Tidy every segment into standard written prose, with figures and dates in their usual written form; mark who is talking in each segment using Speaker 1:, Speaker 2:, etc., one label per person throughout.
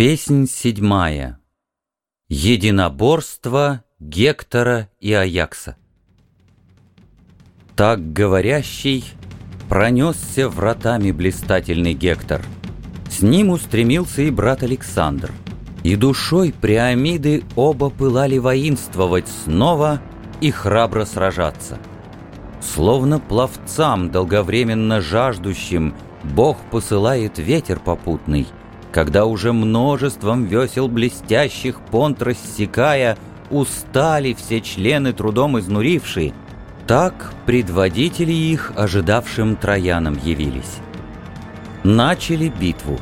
Speaker 1: Песнь седьмая. Единоборство Гектора и Аякса. Так говорящий пронесся вратами блистательный Гектор. С ним устремился и брат Александр. И душой Приамиды оба пылали воинствовать снова и храбро сражаться. Словно пловцам, долговременно жаждущим, Бог посылает ветер попутный, когда уже множеством весел блестящих понт рассекая, устали все члены трудом изнурившие, так предводители их ожидавшим троянам явились. Начали битву.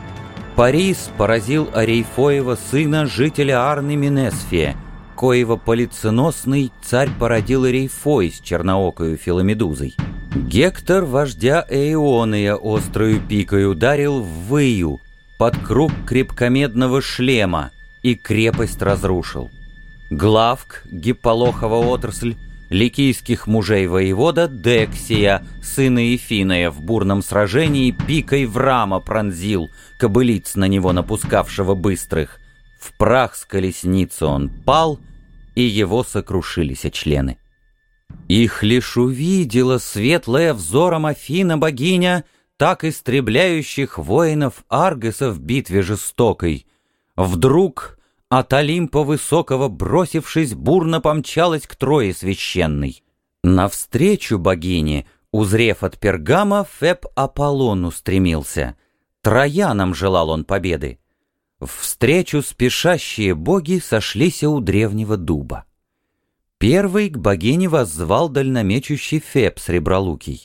Speaker 1: Парис поразил Арейфоева сына жителя Арны Менесфия, коего полиценосный царь породил Арейфой с черноокою Филомедузой. Гектор вождя Эиония острою пикой ударил в выю под круг крепкомедного шлема и крепость разрушил. Главк, Гипполохова отрасль, ликийских мужей воевода Дексия, сына Ифиная, в бурном сражении пикой Врама пронзил, кобылиц на него напускавшего быстрых. В прах с колесницы он пал, и его сокрушились члены. Их лишь увидела светлая взором Афина богиня, так истребляющих воинов Аргоса в битве жестокой. Вдруг от Олимпа высокого бросившись, бурно помчалась к Трое священной. Навстречу богине, узрев от Пергама, Феб Аполлон устремился. Троянам желал он победы. Встречу спешащие боги сошлись у древнего дуба. Первый к богине воззвал дальномечущий Феб Сребролукий.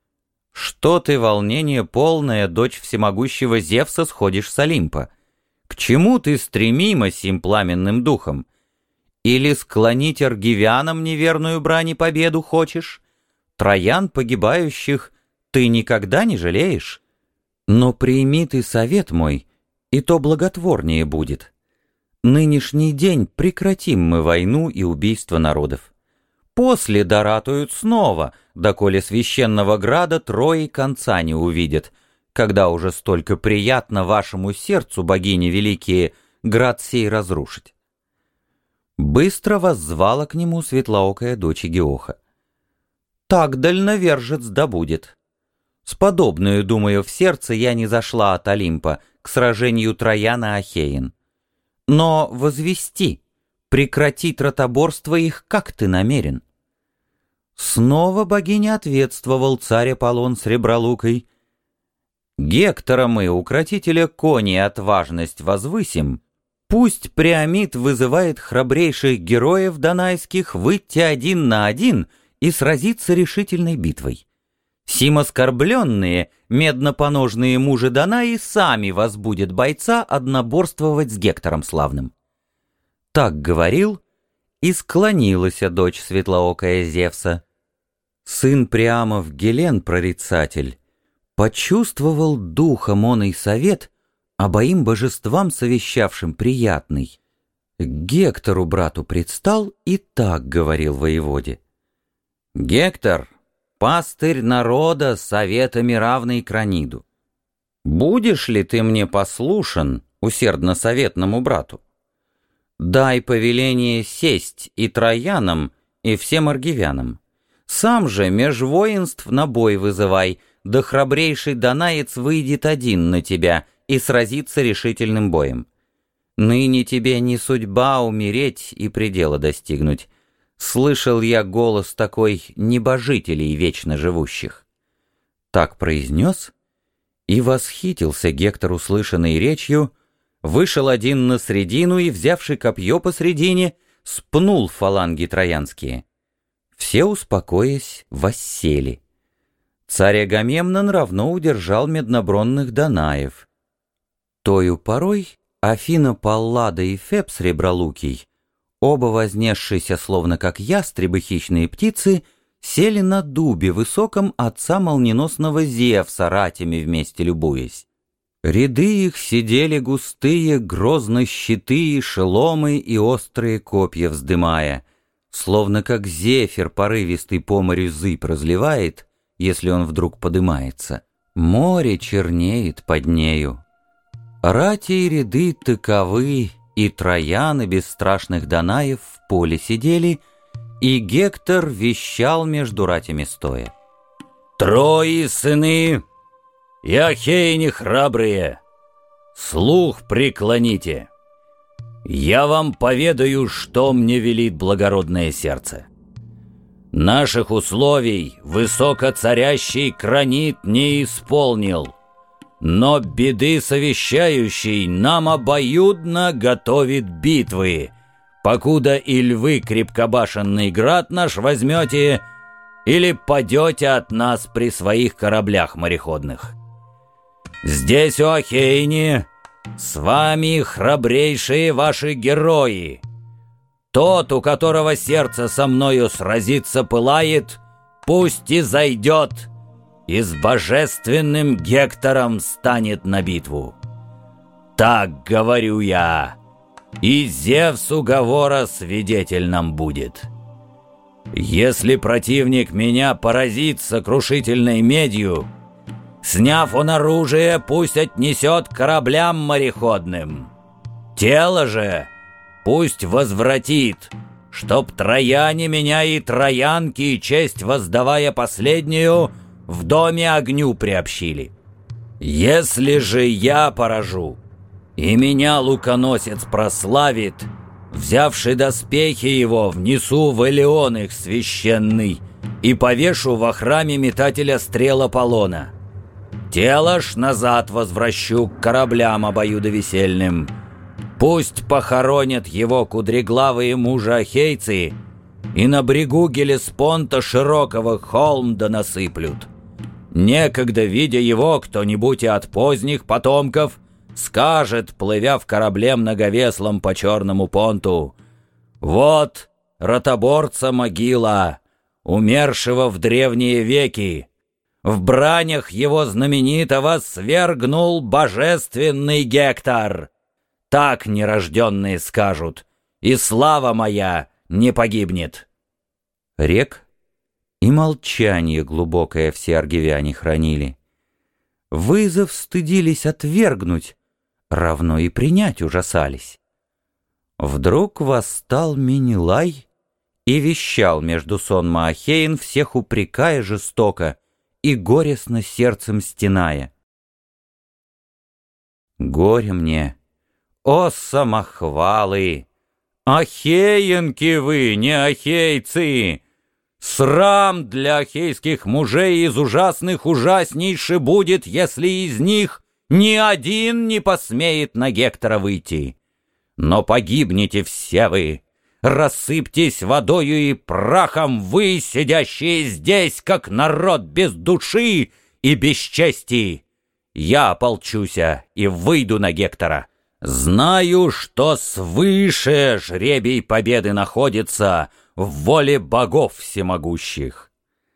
Speaker 1: «Что ты, волнение полное, дочь всемогущего Зевса, сходишь с Олимпа? К чему ты стремима сим пламенным духом? Или склонить аргивянам неверную брани победу хочешь? Троян погибающих ты никогда не жалеешь? Но прими ты совет мой, и то благотворнее будет. Нынешний день прекратим мы войну и убийство народов. После доратуют снова, доколе священного града Трои конца не увидят, когда уже столько приятно вашему сердцу, богини великие, град сей разрушить». Быстро воззвала к нему светлоокая дочь Геоха. «Так дальновержец да будет. С подобную, думаю, в сердце я не зашла от Олимпа к сражению Трояна Ахеин. Но возвести, прекратить ротоборство их, как ты намерен?» Снова богиня ответствовал царь Аполлон Сребролукой. «Гектора мы, укротителя коней, отважность возвысим. Пусть Приамид вызывает храбрейших героев донайских выйти один на один и сразиться решительной битвой. Сим оскорбленные, меднопоножные мужи Данаи сами возбудят бойца одноборствовать с Гектором славным». Так говорил, и склонилась дочь светлоокая Зевса. Сын Приамов Гелен, прорицатель, почувствовал духом оный совет, обоим божествам совещавшим приятный. К Гектору брату предстал и так говорил воеводе: «Гектор, пастырь народа, советами равный Краниду. Будешь ли ты мне послушен, усердно советному брату? Дай повеление сесть и троянам, и всем аргивянам. Сам же меж воинств на бой вызывай, да храбрейший донаец выйдет один на тебя и сразится решительным боем. Ныне тебе не судьба умереть и предела достигнуть. Слышал я голос такой небожителей вечно живущих». Так произнес, и восхитился Гектор услышанной речью, вышел один на средину и, взявши копье посредине, спнул фаланги троянские. Все, успокоясь, воссели. Царь Агамемнон равно удержал меднобронных Данаев. Тою порой Афина Паллада и Феб Сребролукий, оба вознесшиеся, словно как ястребы хищные птицы, сели на дубе высоком отца молниеносного Зевса, ратями вместе любуясь. Ряды их сидели густые, грозно щиты, шеломы и острые копья вздымая, словно как зефир порывистый по морю зыбь разливает, если он вдруг подымается. Море чернеет под нею. Рати и ряды таковы, и трояны бесстрашных Данаев в поле сидели, и Гектор вещал между ратями стоя.
Speaker 2: «Трои сыны и ахейни храбрые, слух преклоните. Я вам поведаю, что мне велит благородное сердце. Наших условий высокоцарящий Кранит не исполнил, но беды совещающий нам обоюдно готовит битвы, покуда и львы крепкобашенный град наш возьмете, или падете от нас при своих кораблях мореходных. Здесь, у Ахейни, с вами храбрейшие ваши герои. Тот, у которого сердце со мною сразиться пылает, пусть и зайдет, и с божественным Гектором станет на битву. Так говорю я, и Зевс уговора свидетель нам будет. Если противник меня поразит сокрушительной медью, сняв он оружие, пусть отнесет к кораблям мореходным. Тело же пусть возвратит, чтоб трояне меня и троянки, честь воздавая последнюю, в доме огню приобщили. Если же я поражу, и меня луконосец прославит, взявши доспехи его, внесу в Элеон их священный и повешу во храме метателя стрел Аполлона. Тело ж назад возвращу к кораблям обоюдовесельным. Пусть похоронят его кудреглавые мужи-ахейцы и на брегу Гелеспонта широкого холм да насыплют. Некогда, видя его, кто-нибудь и от поздних потомков скажет, плывя в корабле многовеслом по черному понту: «Вот ротоборца могила, умершего в древние веки. В бранях его знаменитого свергнул божественный Гектор». Так нерожденные скажут, и слава моя не погибнет.
Speaker 1: Рек и молчание глубокое все аргивяне хранили. Вызов стыдились отвергнуть, равно и принять ужасались. Вдруг восстал Менелай и вещал между сонма Ахеин, всех упрекая жестоко и горестно сердцем стеная. «Горе мне, о самохвалы! Ахеенки вы, не ахейцы! Срам для ахейских мужей из ужасных ужаснейше будет, если из них ни один не посмеет на Гектора выйти. Но погибнете все вы, рассыпьтесь водою и прахом вы, сидящие здесь, как народ без души и без чести. Я ополчуся и выйду на Гектора. Знаю, что свыше жребий победы находится в воле богов всемогущих».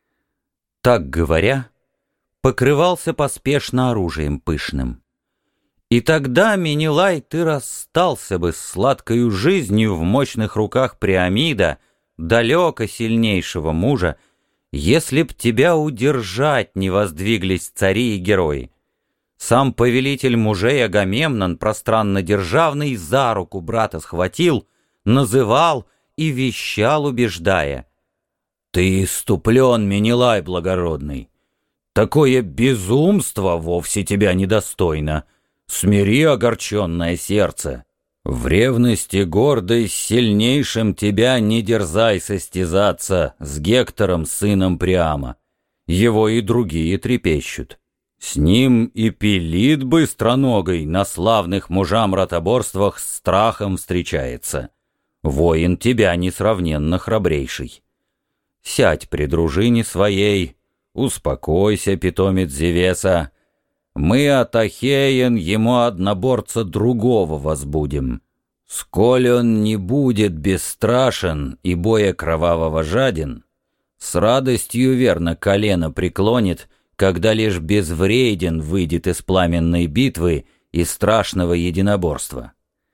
Speaker 1: Так говоря, покрывался поспешно оружием пышным. И тогда, Менелай, ты расстался бы с сладкою жизнью в мощных руках Приамида, далеко сильнейшего мужа, если б тебя удержать не воздвиглись цари и герои. Сам повелитель мужей Агамемнон, пространно-державный, за руку брата схватил, называл и вещал, убеждая: «Ты иступлен, Менелай благородный! Такое безумство вовсе тебя недостойно! Смири огорченное сердце! В ревности гордой с сильнейшим тебя не дерзай состязаться с Гектором, сыном Приама! Его и другие трепещут! С ним и Пелит быстроногой на славных мужам ротоборствах с страхом встречается. Воин тебя несравненно храбрейший. Сядь при дружине своей, успокойся, питомец Зевеса. Мы от Ахеен ему одноборца другого возбудим. Сколь он не будет бесстрашен и боя кровавого жаден, с радостью верно колено преклонит, когда лишь безвреден выйдет из пламенной битвы и страшного единоборства».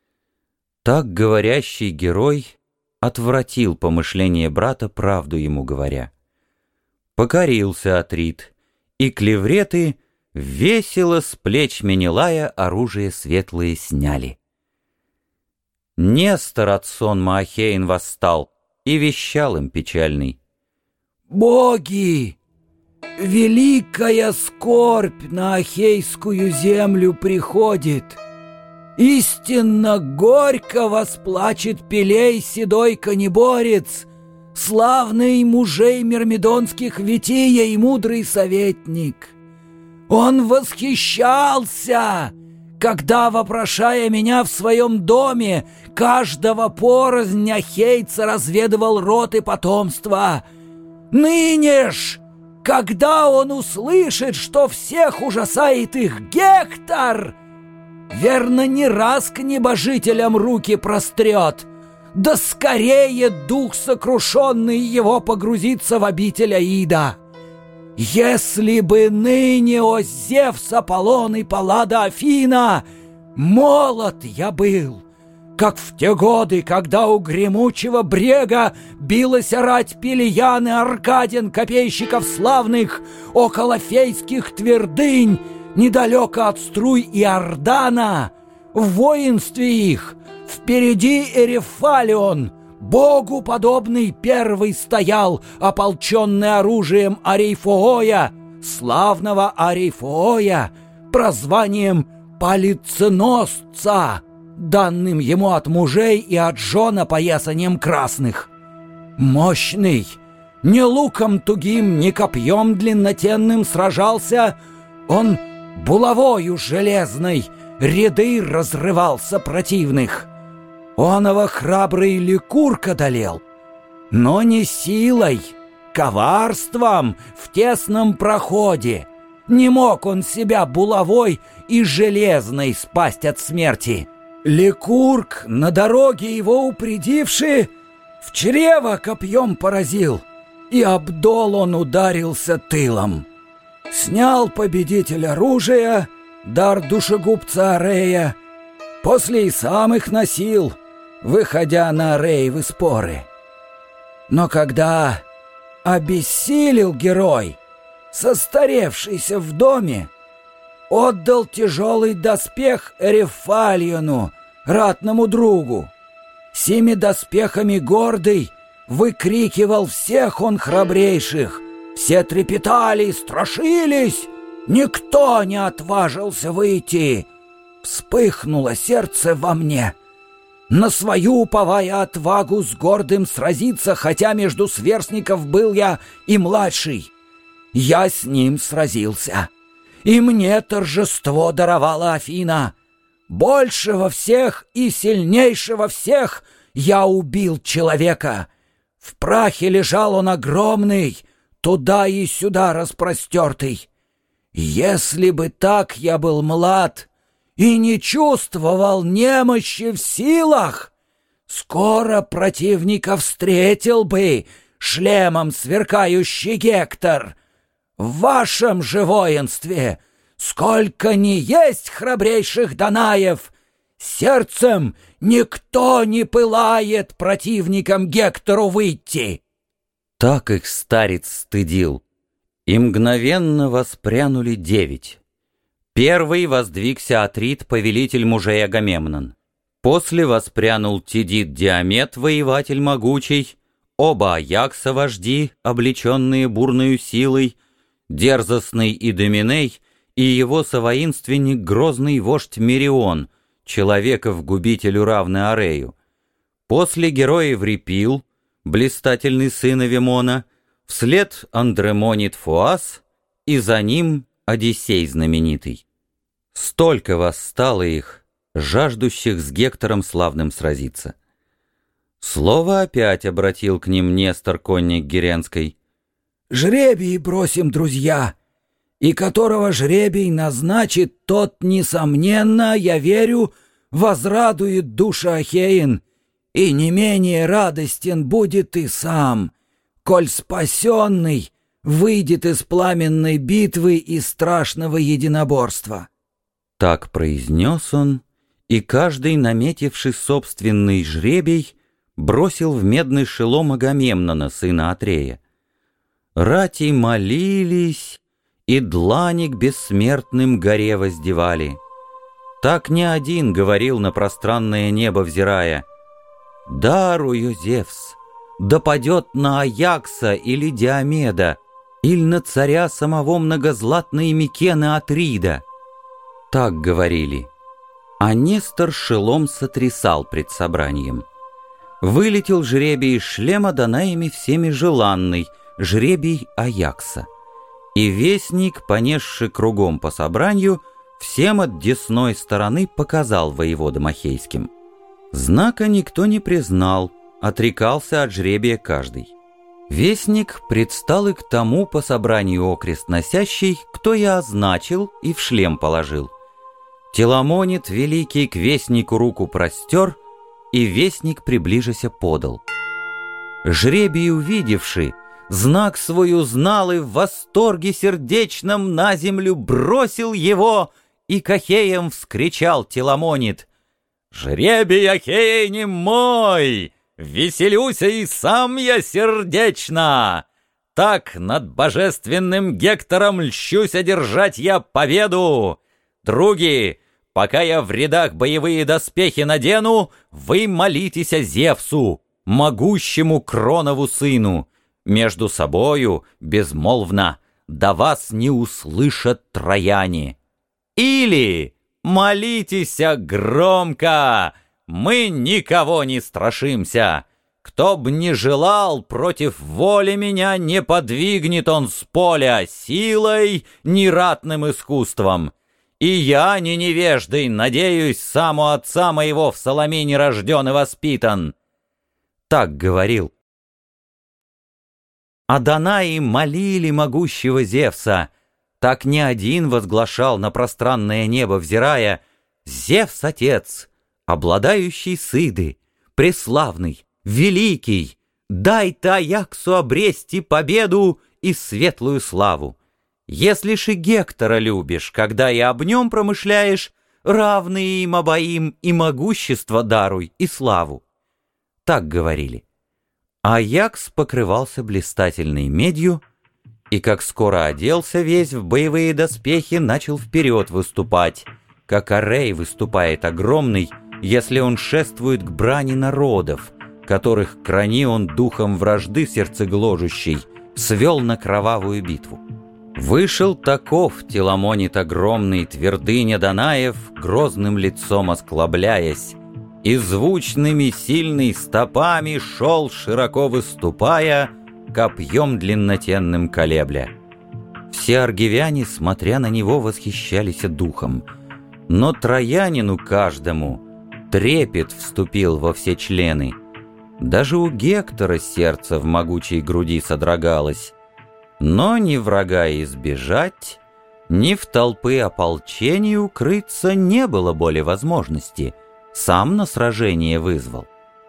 Speaker 1: Так говорящий герой отвратил помышление брата, правду ему говоря. Покорился Атрит, и клевреты Весело с плеч Менелая оружие светлое сняли. Нестор от сонма Ахеин восстал и вещал им печальный:
Speaker 3: «Боги! Великая скорбь на Ахейскую землю приходит. Истинно горько восплачет Пелей седой конеборец, славный мужей мирмидонских Вития и мудрый советник. Он восхищался, когда, вопрошая меня в своем доме, каждого порознь ахейца разведывал род и потомство. Ныне ж, когда он услышит, что всех ужасает их Гектор, верно, не раз к небожителям руки прострет, да скорее дух сокрушенный его погрузится в обитель Аида. Если бы ныне, о Зевс, Аполлон и Паллада Афина, молод я был, как в те годы, когда у гремучего брега билась рать Пелиян и Аркадин, копейщиков славных, около фейских твердынь, недалеко от струй Иордана, в воинстве их впереди Эрефалион, богу подобный, первый стоял, ополченный оружием Арейфооя, славного Арейфооя, прозванием Полиценосца, данным ему от мужей и от жен опоясанием красных. Мощный, ни луком тугим, ни копьем длиннотенным сражался, он булавою железной ряды разрывался противных. Оного храбрый Ликург одолел, но не силой, коварством в тесном проходе. Не мог он себя булавой и железной спасть от смерти. Ликург, на дороге его упредивши, в чрево копьем поразил, и об дол он ударился тылом. Снял победитель оружия, дар душегубца Арея, после и сам их носил, выходя на Ареевы споры. Но когда обессилел герой, состаревшийся в доме, отдал тяжелый доспех Эрефалиону, ратному другу. Сими доспехами гордый выкрикивал всех он храбрейших. Все трепетали, страшились, никто не отважился выйти. Вспыхнуло сердце во мне. На свою уповая отвагу с гордым сразиться, хотя между сверстников был я и младший. Я с ним сразился, и мне торжество даровала Афина. Большего всех и сильнейшего всех я убил человека. В прахе лежал он огромный, туда и сюда распростертый. Если бы так я был млад и не чувствовал немощи в силах, скоро противника встретил бы шлемом сверкающий Гектор. В вашем же воинстве сколько ни есть храбрейших данаев, сердцем никто не пылает противникам Гектору выйти.
Speaker 1: Так их старец стыдил, и мгновенно воспрянули 9. Первый воздвигся Атрит, повелитель мужей Агамемнон. После воспрянул Тидит Диамет, воеватель могучий, оба Аякса вожди, облеченные бурною силой, дерзостный Идоминей и его совоинственник грозный вождь Мерион, человеков-губителю равный Арею. После героев Репил, блистательный сын Авимона, вслед Андремонит Фуас, и за ним Одиссей знаменитый. Столько восстало их, жаждущих с Гектором славным сразиться. Слово опять обратил к ним Нестор, конник Геренской.
Speaker 3: «Жребий бросим, друзья, и которого жребий назначит, тот, несомненно, я верю, возрадует душа Ахеин, и не менее радостен будет и сам, коль спасенный выйдет из пламенной битвы и страшного единоборства».
Speaker 1: Так произнес он, и каждый, наметивший собственный жребий, бросил в медный шелом Агамемнона, сына Атрея. Рати молились и длани к бессмертным горе воздевали. Так не один говорил на пространное небо взирая: «Дарую, Зевс, да падет на Аякса или Диомеда, или на царя самого многозлатной Микены Атрида». Так говорили. А Нестор шелом сотрясал пред собранием. Вылетел жребий из шлема Данаями всеми желанный, жребий Аякса. И вестник, понесший кругом по собранию, всем от десной стороны показал воеводам ахейским. Знака никто не признал, отрекался от жребия каждый. Вестник предстал и к тому по собранию окрест носящий, кто я означил и в шлем положил. Теламонит великий к вестнику руку простер, и вестник приближася подал. Жребий увидевший, знак свой узнал и в восторге сердечном на землю бросил его, и к ахеям вскричал Теламонит: «Жребий Ахейни мой! Веселюся и сам я сердечно! Так над божественным Гектором льщусь одержать я победу! Други, пока я в рядах боевые доспехи надену, вы молитесь о Зевсу, могущему Кронову сыну. Между собою, безмолвно, до вас не услышат трояне. Или молитесь громко, мы никого не страшимся. Кто б не желал, против воли меня не подвигнет он с поля силой, ни ратным искусством. И я, не невеждой, надеюсь, сам у отца моего в Саламине рожден и воспитан». Так говорил. А Данаи молили могущего Зевса. Так не один возглашал на пространное небо взирая: «Зевс, отец, обладающий сыды, преславный, великий, дай-то Аяксу обрести победу и светлую славу. Если ж и Гектора любишь, когда и об нем промышляешь, равные им обоим и могущество даруй, и славу». Так говорили. Аякс покрывался блистательной медью, и как скоро оделся весь в боевые доспехи, начал вперед выступать, как Арей выступает огромный, если он шествует к брани народов, которых крани он духом вражды сердцегложущей свел на кровавую битву. Вышел таков Теламонит огромный, твердыня Данаев, грозным лицом осклабляясь, и звучными сильными стопами шел, широко выступая, копьем длиннотенным колебля. Все аргивяне, смотря на него, восхищались духом, но троянину каждому трепет вступил во все члены. Даже у Гектора сердце в могучей груди содрогалось. Но ни врага избежать, ни в толпы ополчения укрыться не было более возможности. Сам на сражение вызвал.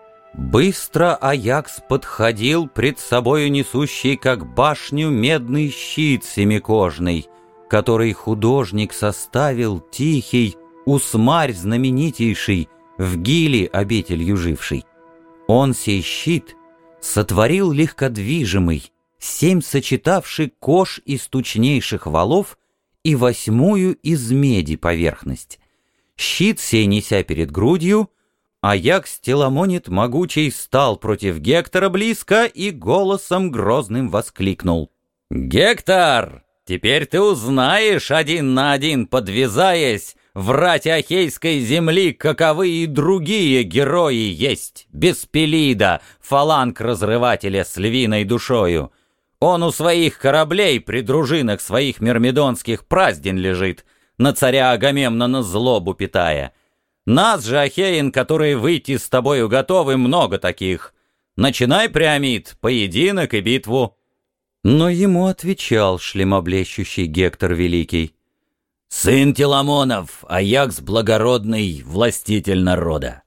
Speaker 1: Быстро Аякс подходил, пред собою несущий, как башню, медный щит семикожный, который художник составил тихий, Усмарь знаменитейший, в Гиле обителью живший. Он сей щит сотворил легкодвижимый, 7 сочетавший кож из тучнейших валов и 8 из меди поверхность. Щит сей неся перед грудью, Аякс Теламонит могучий стал против Гектора близко и голосом грозным воскликнул: «Гектор, теперь ты узнаешь, один на один подвязаясь, в рати Ахейской земли каковы и другие герои есть, без Пелида, фаланг разрывателя с львиной душою. Он у своих кораблей при дружинах своих мирмидонских празден лежит, на царя Агамемнона злобу питая. Нас же, Ахеин, которые выйти с тобою готовы, много таких. Начинай, Приамид, поединок и битву». Но ему отвечал шлемоблещущий Гектор Великий: «Сын Теламонов, Аякс благородный, властитель народа.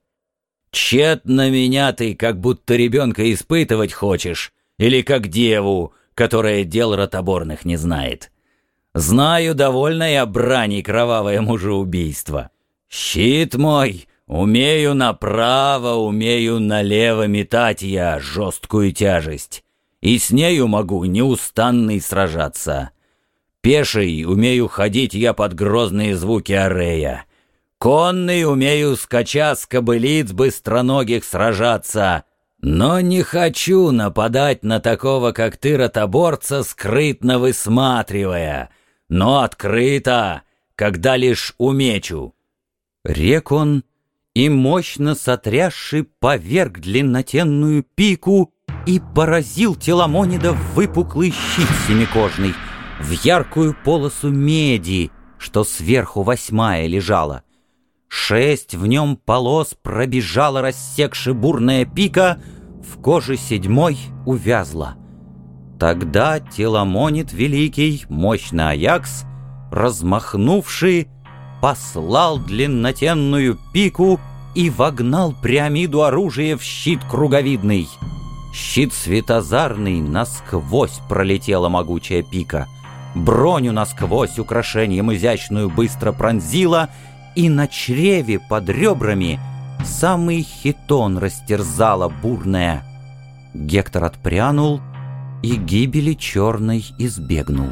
Speaker 1: Тщетно меня ты, как будто ребенка испытывать хочешь, или как деву, которая дел ротоборных не знает. Знаю, довольно я брани кровавое мужеубийство. Щит мой, умею направо, умею налево метать я жесткую тяжесть, и с нею могу неустанный сражаться.
Speaker 2: Пеший умею ходить я под грозные звуки арея. Конный умею, скача с кобылиц быстроногих, сражаться. Но не хочу нападать на такого, как ты, ротоборца, скрытно высматривая, но открыто, когда лишь умечу».
Speaker 1: Рек он, и мощно сотрясши поверг длиннотенную пику и поразил Теламонида в выпуклый щит семикожный, в яркую полосу меди, что сверху 8 лежала. 6 в нем полос пробежала, рассекши бурная пика, в коже 7 увязла. Тогда Теламонид великий, мощный Аякс, размахнувший, послал длиннотенную пику и вогнал Приамиду оружие в щит круговидный. Щит светозарный насквозь пролетела могучая пика, броню насквозь украшением изящную быстро пронзила, и на чреве под ребрами самый хитон растерзала бурная. Гектор отпрянул и гибели черной избегнул.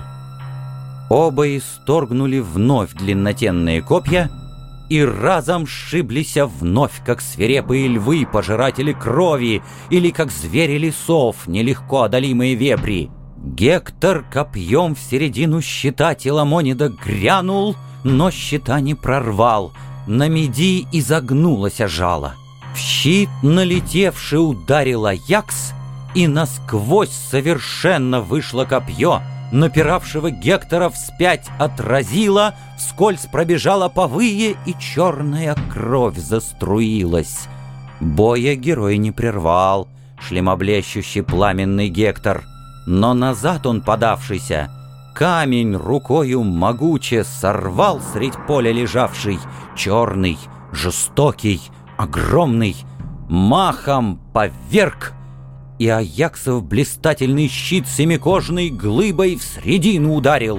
Speaker 1: Оба исторгнули вновь длиннотенные копья и разом сшиблися вновь, как свирепые львы, пожиратели крови, или как звери лесов, нелегко одолимые вепри. Гектор копьем в середину щита Теламонида грянул, но щита не прорвал, на меди изогнулось жало. В щит налетевший ударил Аякс, и насквозь совершенно вышло копье, напиравшего Гектора вспять отразило, вскользь пробежала повые, и черная кровь заструилась. Боя герой не прервал, шлемоблещущий пламенный Гектор, но назад он подавшийся, камень рукою могуче сорвал средь поля лежавший, черный, жестокий, огромный, махом поверг, и Аяксов блистательный щит семикожный глыбой в средину ударил.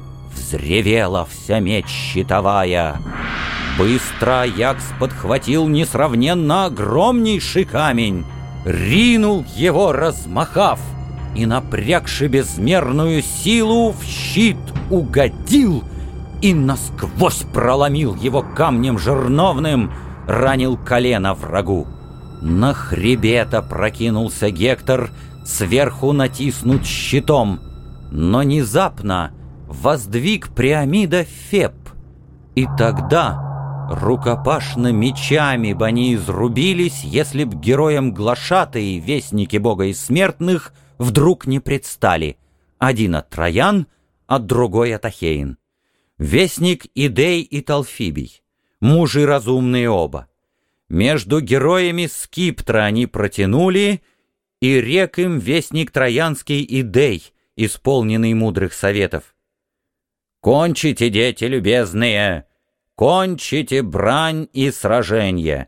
Speaker 1: Взревела вся медь щитовая. Быстро Аякс подхватил несравненно огромнейший камень, ринул его, размахав, и, напрягши безмерную силу, в щит угодил и насквозь проломил его камнем жерновным, ранил колено врагу. На хребет опрокинулся Гектор, сверху натиснут щитом, но внезапно воздвиг Приамида Феб, и тогда рукопашно мечами бы они изрубились, если б героям глашатые, вестники бога из смертных, вдруг не предстали, один от Троян, а другой от Ахеин. Вестник Идей и Талфибий, мужи разумные оба. Между героями скиптра они протянули, и рек им вестник троянский Идей, исполненный мудрых советов. «Кончите, дети любезные, кончите брань и сраженье.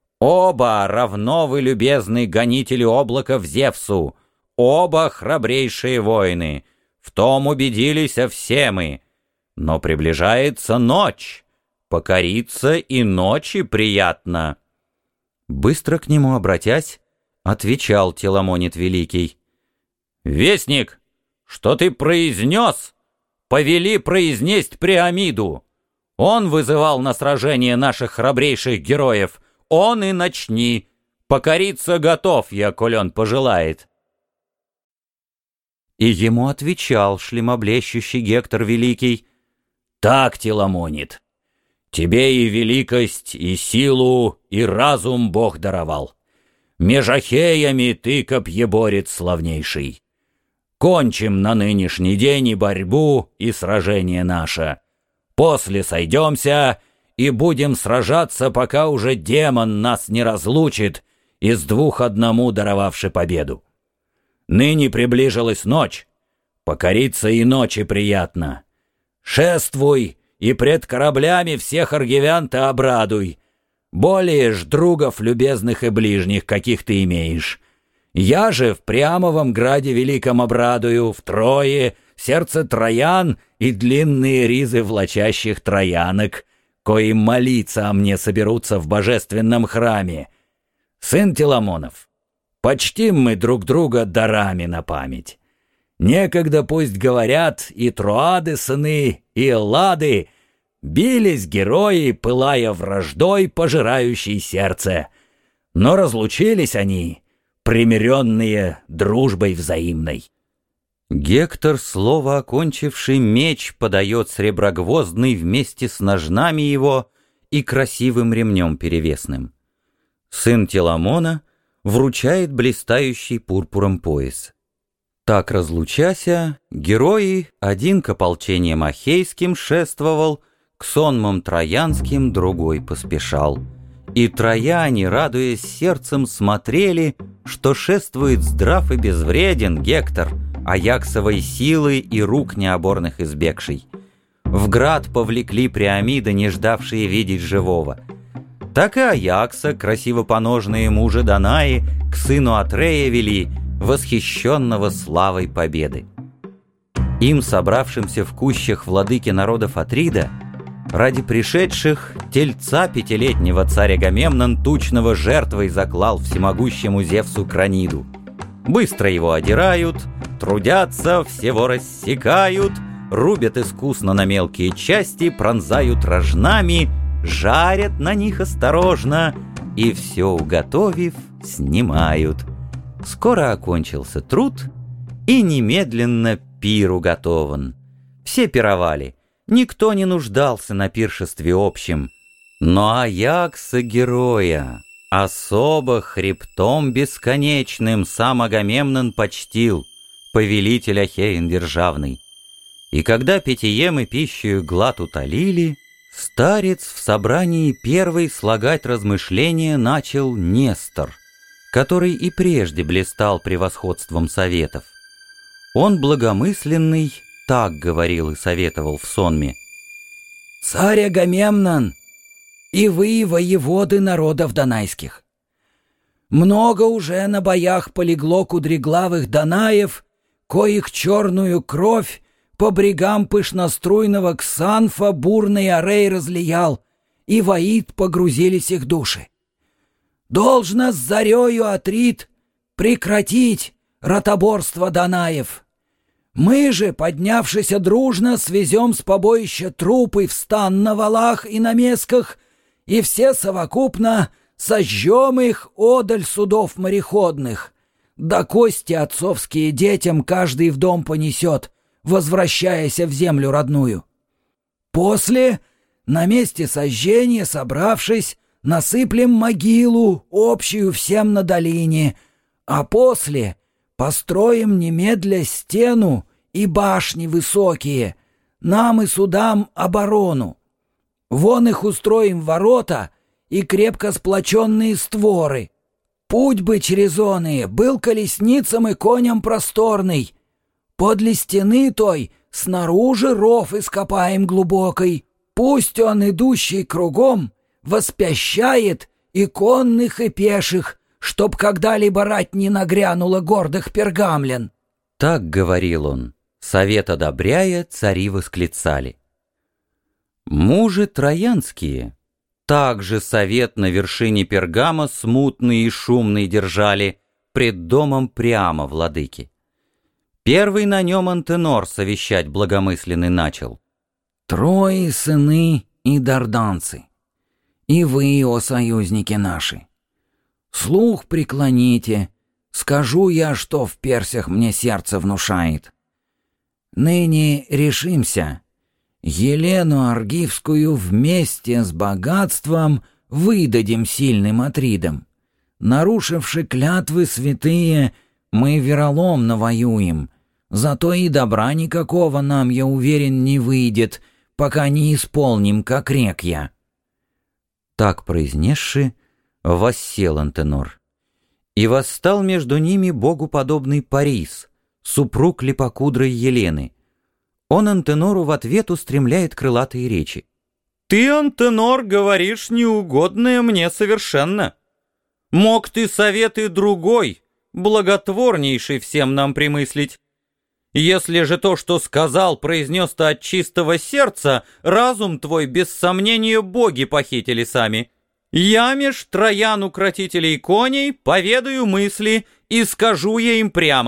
Speaker 1: Оба равно вы, любезный гонитель облаков Зевсу, оба храбрейшие воины, в том убедились все мы. Но приближается ночь, покориться и ночи приятно». Быстро к нему обратясь, отвечал Теламонид великий: «Вестник, что ты произнес, повели произнесть Приамиду. Он вызывал на сражение наших храбрейших героев, он и начни. Покориться готов я, коль он пожелает». И ему отвечал шлемоблещущий Гектор великий: «Так, Теламонид, тебе и великость, и силу, и разум Бог даровал. Меж Ахеями ты копьеборец славнейший. Кончим на нынешний день и борьбу, и сражение наше. После сойдемся и будем сражаться, пока уже демон нас не разлучит, из двух одному даровавши победу. Ныне приближилась ночь, покориться и ночи приятно. Шествуй и пред кораблями всех аргивян ты обрадуй. Более ж другов любезных и ближних, каких ты имеешь. Я же в Приамовом граде великом обрадую, в Трое, сердце троян и длинные ризы влачащих троянок, кои молиться о мне соберутся в божественном храме. Сын Теламонов, почтим мы друг друга дарами на память.
Speaker 2: Некогда пусть говорят и Троады сыны, и Эллады, бились герои, пылая враждой, пожирающей сердце. Но разлучились они, примиренные дружбой взаимной.
Speaker 1: Гектор, слово окончивший, меч подает среброгвоздный вместе с ножнами его и красивым ремнем перевесным. Сын Теламона вручает блистающий пурпуром пояс. Так разлучася, герои, один к ополчениям ахейским шествовал, к сонмам троянским другой поспешал. И трояне, радуясь сердцем, смотрели, что шествует здрав и безвреден Гектор, аяксовой силы и рук необорных избегший. В град повлекли Приамида, не ждавшие видеть живого. Так и Аякса, красиво поножные мужи Данаи, к сыну Атрея вели, восхищенного славой победы. Им, собравшимся в кущах владыки народов Атрида, ради пришедших тельца пятилетнего царя Агамемнон тучного жертвой заклал всемогущему Зевсу Краниду. Быстро его одирают, трудятся, всего рассекают, рубят искусно на мелкие части, пронзают рожнами, жарят на них осторожно и, все уготовив, снимают. Скоро окончился труд, и немедленно пир уготован. Все пировали, никто не нуждался на пиршестве общем. Но Аякса героя особо хребтом бесконечным сам Агамемнон почтил, повелитель Ахеин державный. И когда питьем и пищею глад утолили, старец в собрании первый слагать размышления начал Нестор, который и прежде блистал превосходством советов. Он благомысленный так говорил и советовал в сонме:
Speaker 3: «Царь Агамемнон, и вы, воеводы народов донайских, много уже на боях полегло кудреглавых Данаев, коих черную кровь по брегам пышноструйного Ксанфа бурный Арей разлиял, и в Аид погрузились их души. Должно с зарею Атрид прекратить ротоборство Данаев. Мы же, поднявшися дружно, свезем с побоища трупы в стан на валах и на месках, и все совокупно сожжем их одаль судов мореходных. Да кости отцовские детям каждый в дом понесет, возвращаясь в землю родную. После, на месте сожжения собравшись, насыплем могилу общую всем на долине, а после построим немедля стену и башни высокие, нам и судам оборону. Вон их устроим ворота и крепко сплоченные створы. Путь бы через оные был колесницам и коням просторный. Подле стены той снаружи ров ископаем глубокой. Пусть он, идущий кругом, воспящает и конных, и пеших, чтоб когда-либо рать не нагрянула гордых пергамлян».
Speaker 1: Так говорил он. Совет одобряя, цари восклицали. Мужи троянские также совет на вершине Пергама смутный и шумный держали пред домом Приама владыки. Первый на нем Антенор совещать благомысленный начал.
Speaker 3: «Трое сыны и дарданцы, и вы, о союзники наши, слух преклоните, скажу я, что в персях мне сердце внушает. Ныне решимся, Елену Аргивскую вместе с богатством выдадим сильным Атридам. Нарушивши клятвы святые, мы вероломно воюем, зато и добра никакого нам, я уверен, не выйдет, пока не исполним, как рек я».
Speaker 1: Так произнесши, воссел Антенор. И восстал между ними богуподобный Парис, супруг липокудрой Елены. Он Антенору в ответ устремляет крылатые речи. «Ты, Антенор, говоришь неугодное мне совершенно. Мог ты советы другой, благотворнейший всем нам примыслить. Если же то, что сказал, произнес ты от чистого сердца, разум твой, без сомнения, боги похитили сами. Я меж троян укротителей коней поведаю мысли и скажу я им прямо.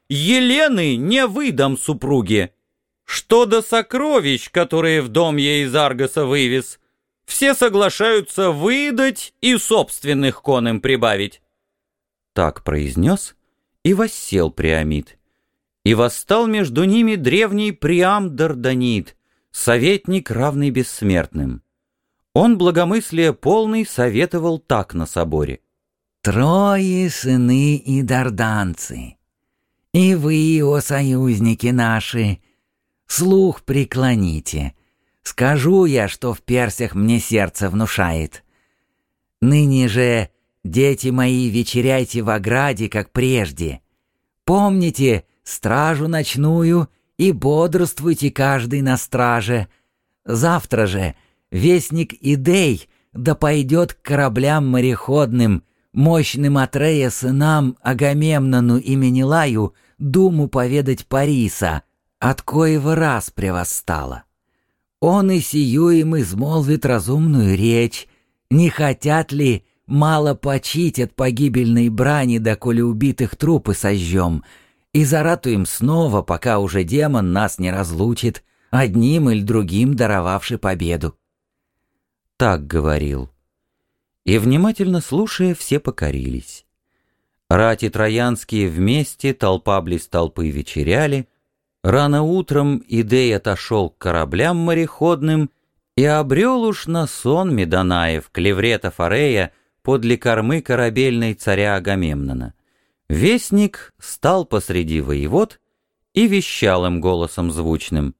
Speaker 1: Елены не выдам супруге. Что до сокровищ, которые в дом я из Аргоса вывез, все соглашаются выдать и собственных конным прибавить». Так произнес и воссел Приамид. И восстал между ними древний Приам Дарданит, советник, равный бессмертным. Он благомыслие полный советовал так на соборе:
Speaker 3: «Трое сыны и дарданцы, и вы, о союзники наши, слух преклоните. Скажу я, что в персях мне сердце внушает. Ныне же, дети мои, вечеряйте в ограде, как прежде. Помните стражу ночную и бодрствуйте каждый на страже. Завтра же вестник Идей да пойдет к кораблям мореходным, мощным Атрея сынам Агамемнону и Менелаю думу поведать Париса, от коего раз превосстала. Он и сию им измолвит разумную речь, не хотят ли мало почить от погибельной брани, доколе убитых трупы сожжем, и заратуем снова, пока уже демон нас не разлучит, одним или другим даровавший победу». Так говорил. И, внимательно слушая, все покорились. Рати троянские вместе, толпа близ толпы вечеряли. Рано утром Идей отошел к кораблям мореходным и обрел уж на сон Медонаев, клевретов Арея, подле кормы корабельной царя Агамемнона. Вестник стал посреди воевод и вещал им голосом звучным: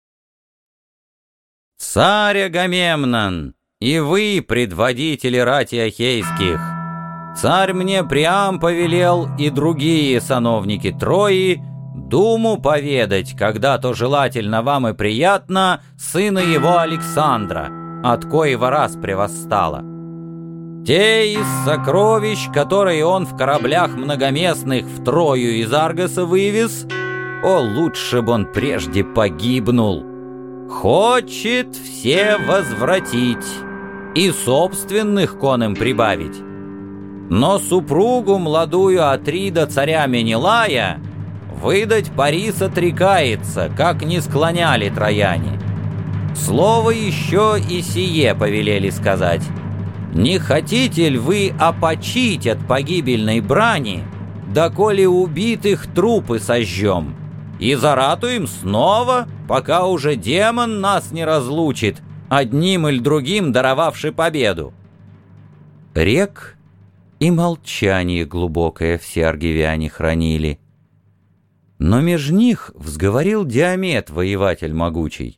Speaker 3: «Царь Агамемнон, и вы, предводители рати ахейских, царь мне Приам повелел и другие сановники Трои думу поведать, когда то желательно вам и приятно, сына его Александра, от коего раз превосстала. Те из сокровищ, которые он в кораблях многоместных в Трою из Аргоса вывез, о, лучше б он прежде погибнул, хочет все возвратить и собственных конным прибавить. Но супругу молодую Атрида царя Менелая выдать Парис отрекается, как не склоняли трояне. Слово еще и сие повелели сказать: не хотите ли вы опочить от погибельной брани, доколе убитых трупы сожжем, и заратуем снова, пока уже демон нас не разлучит, одним или другим даровавший победу?» Рек и молчание глубокое все аргивяне хранили. Но меж них взговорил Диамет, воеватель могучий: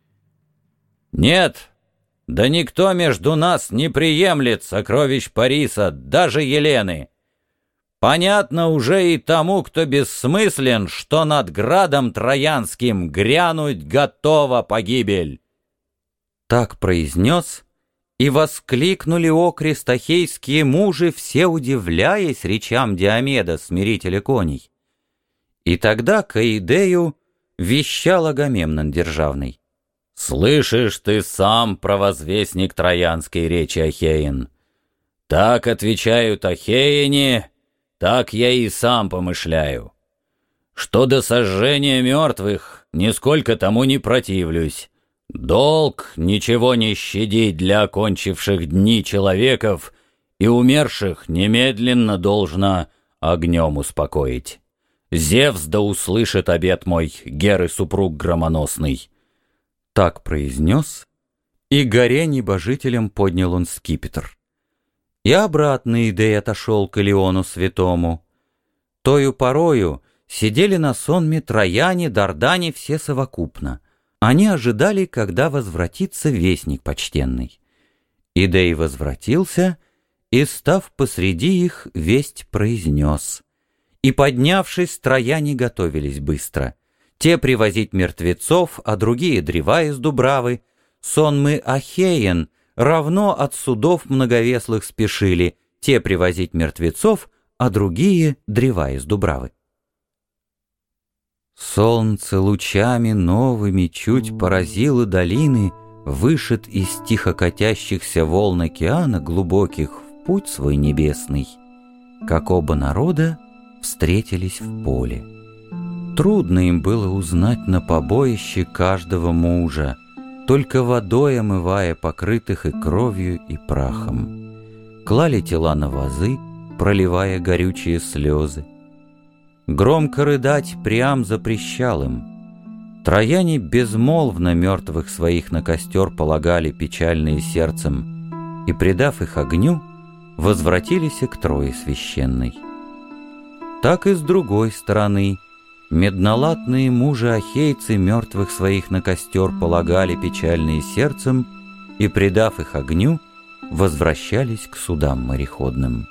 Speaker 3: «Нет, да никто между нас не приемлет сокровищ Париса, даже Елены. Понятно уже и тому, кто бессмыслен, что над градом Троянским грянуть готова погибель». Так произнес, и воскликнули окрест ахейские мужи, все удивляясь речам Диомеда, смирителя коней. И тогда к Идею вещал Агамемнон державный: «Слышишь ты сам, провозвестник троянской речи Ахеин? Так отвечают ахеяне, так я и сам помышляю. Что до сожжения мертвых, нисколько тому не противлюсь. Долг ничего не щадить для окончивших дни человеков, и умерших немедленно должно огнем успокоить. Зевс да услышит обет мой, Геры супруг громоносный». Так произнес, и горе небожителям поднял он скипетр. И обратно Идей отошел к Илиону святому. Тою порою сидели на сонме трояне, дардане все совокупно. Они ожидали, когда возвратится вестник почтенный. Идей возвратился, и, став посреди их, весть произнес. И, поднявшись, трояне готовились быстро. Те привозить мертвецов, а другие древа из дубравы. Сонмы Ахеен равно от судов многовеслых спешили, те привозить мертвецов, а другие древа из дубравы. Солнце лучами новыми чуть поразило долины, вышед из тихо катящихся волн океана глубоких в путь свой небесный, как оба народа встретились в поле.
Speaker 1: Трудно им было узнать на побоище каждого мужа, только водой омывая покрытых и кровью, и прахом. Клали тела на вазы, проливая горючие слезы. Громко рыдать Приам запрещал им. Трояне безмолвно мертвых своих на костер полагали печальные сердцем, и, предав их огню, возвратились к Трое священной. Так и с другой стороны меднолатные мужи-ахейцы мертвых своих на костер полагали печальные сердцем, и, предав их огню, возвращались к судам мореходным.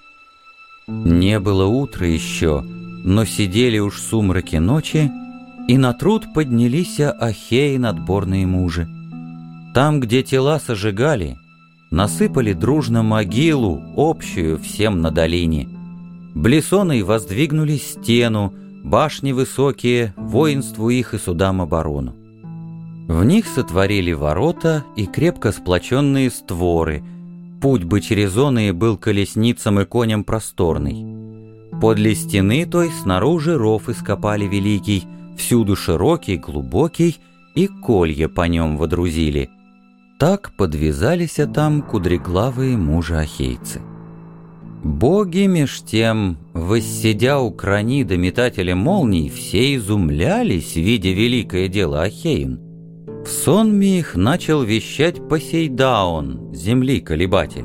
Speaker 1: Не было утра еще, но сидели уж сумраки ночи, и на труд поднялись ахеи надборные мужи. Там, где тела сожигали, насыпали дружно могилу, общую всем на долине. Блесоной воздвигнули стену, башни высокие, воинству их и судам оборону. В них сотворили ворота и крепко сплоченные створы. Путь бы через оные был колесницам и коням просторный. Подле стены той снаружи ров ископали великий, всюду широкий, глубокий, и колья по нем водрузили. Так подвязались там кудреглавые мужи-ахейцы. Боги меж тем, воссидя у кранида метателя молний, все изумлялись, видя великое дело Ахеин. В сонме их начал вещать Посейдаон, земли-колебатель.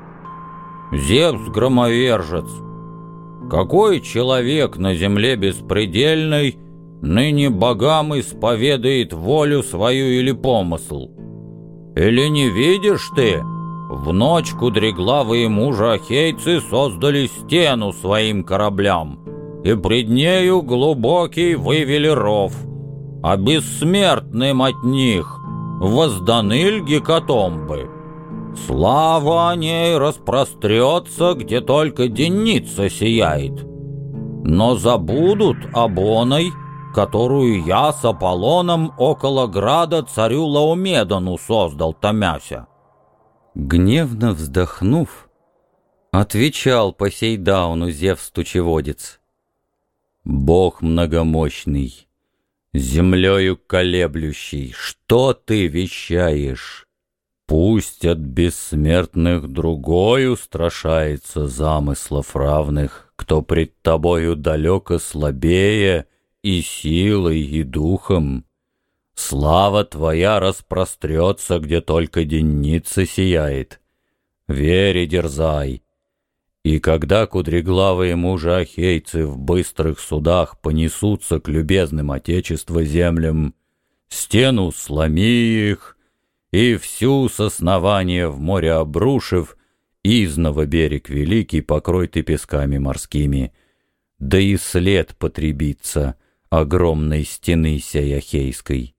Speaker 2: «Зевс-громовержец, какой человек на земле беспредельной ныне богам исповедает волю свою или помысл? Или не видишь ты, в ночь кудреглавые мужи-ахейцы создали стену своим кораблям, и пред нею глубокий вывели ров, а бессмертным от них возданы ль гекатомбы? Слава о ней распрострется, где только денница сияет. Но забудут об оной, которую я с Аполлоном около града царю Лаомедану создал, томяся».
Speaker 1: Гневно вздохнув, отвечал Посейдауну Зевс-тучеводец: «Бог многомощный, землею колеблющий, что ты вещаешь? Пусть от бессмертных другой устрашается замыслов равных, кто пред тобою далеко слабее и силой, и духом. Слава твоя распрострется, где только денница сияет. Верь и дерзай. И когда кудреглавые мужи-ахейцы в быстрых судах понесутся к любезным отечества землям, стену сломи их, и всю с основания в море обрушив, изново берег великий покрой ты песками морскими, да и след потребится огромной стены сей ахейской».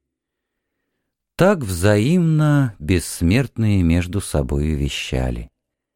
Speaker 1: Так взаимно бессмертные между собою вещали.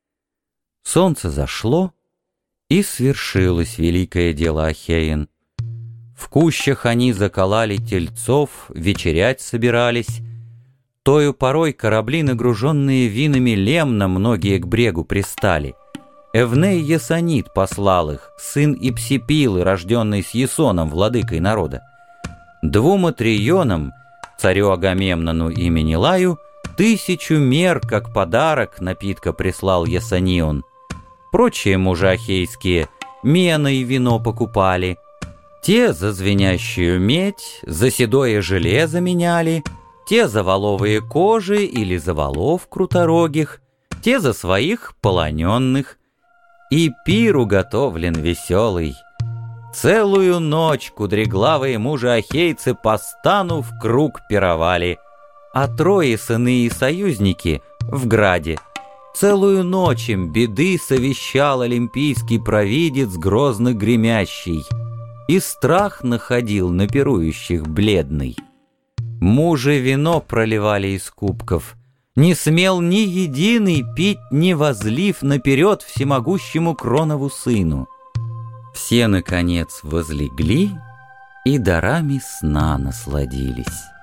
Speaker 1: Солнце зашло, и свершилось великое дело Ахеин. В кущах они закололи тельцов, вечерять собирались. Тою порой корабли, нагруженные винами Лемна, многие к брегу пристали. Эвней Ясонид послал их, сын Ипсипилы, рожденный с Ясоном, владыкой народа. Двум Атрионам, царю Агамемнону и Менелаю, 1000 мер, как подарок, напитка прислал Ясонион. Прочие мужи ахейские мено и вино покупали. Те за звенящую медь, за седое железо меняли, те за воловые кожи или за волов круторогих, те за своих полоненных. И пир уготовлен веселый. Целую ночь кудреглавые мужи-ахейцы по стану в круг пировали, а трое сыны и союзники в граде. Целую ночь им беды совещал олимпийский провидец грозно гремящий, и страх находил на пирующих бледный. Мужи вино проливали из кубков, не смел ни единый пить, не возлив наперед всемогущему Кронову сыну. Все, наконец, возлегли и дарами сна насладились.